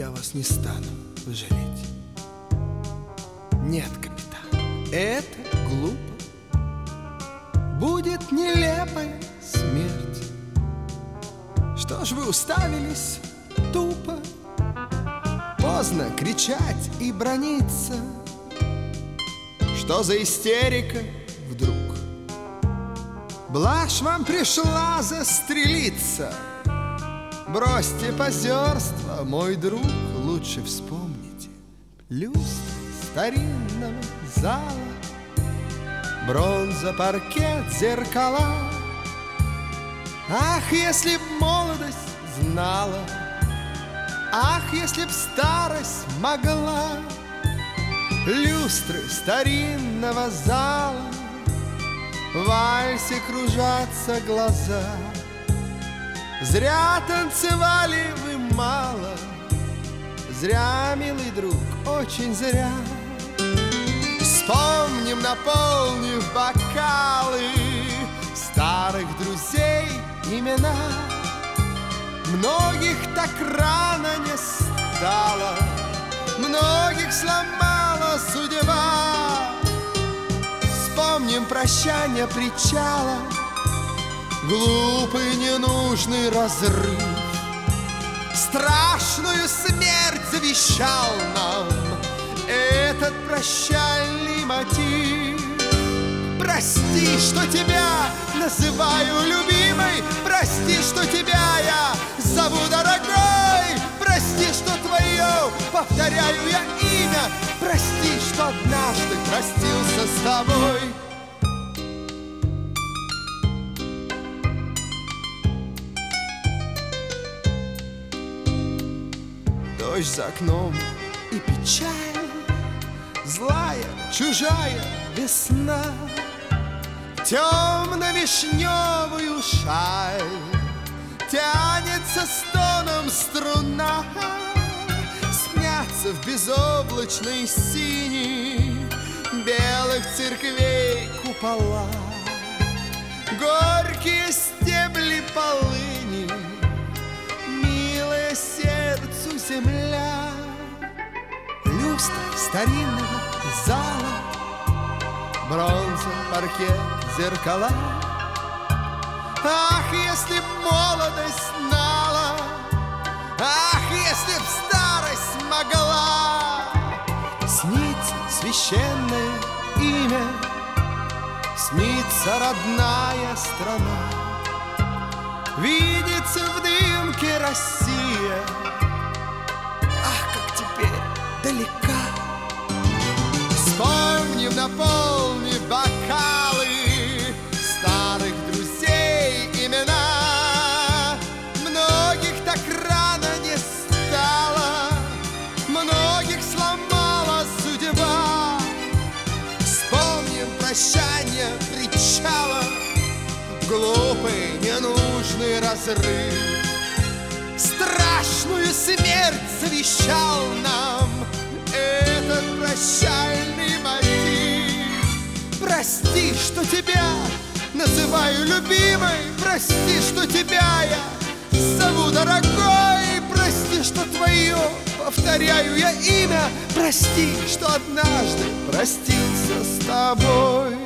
я вас не стану жалеть. Нет, капитан, это глупо. Будет нелепая смерть. Что ж вы уставились тупо? Поздно кричать и браниться. Что за истерика вдруг? Блажь вам пришла застрелиться. Бросьте позерство, мой друг. Лучше вспомните люстры старинного зала, бронза, паркет, зеркала. Ах, если б молодость знала, ах, если б старость могла. Люстры старинного зала, в вальсе кружатся глаза. Зря танцевали вы мало, зря, милый друг, очень зря. Вспомним, наполнив бокалы, старых друзей имена. Многих так рано не стало, многих сломала судьба. Вспомним прощание причала, глупый ненужный разрыв. Страшную смерть завещал нам этот прощальный мотив. Прости, что тебя называю любимой, прости, что тебя я зову дорогой, прости, что твое повторяю я имя, прости, что однажды простился с тобой. Дождь за окном и печаль, злая, чужая весна, темно-вишневую шаль тянется стоном струна. Снятся в безоблачной синей белых церквей купола, горькие стебли полыни, милая сердцу земля. Люстры старинного зала, бронза, паркет, зеркала. Ах, если б молодость знала, ах, если б старость могла. Снится священное имя, снится родная страна, видится в дымке Россия. Ах, как теперь далека. Вспомним, наполнив бокалы, старых друзей имена. Многих так рано не стало, многих сломала судьба. Вспомним прощание причала, глупый ненужный разрыв. Страшную смерть завещал нам этот прощальный мотив. Прости, что тебя называю любимой, прости, что тебя я зову дорогой, прости, что твое повторяю я имя, прости, что однажды простился с тобой.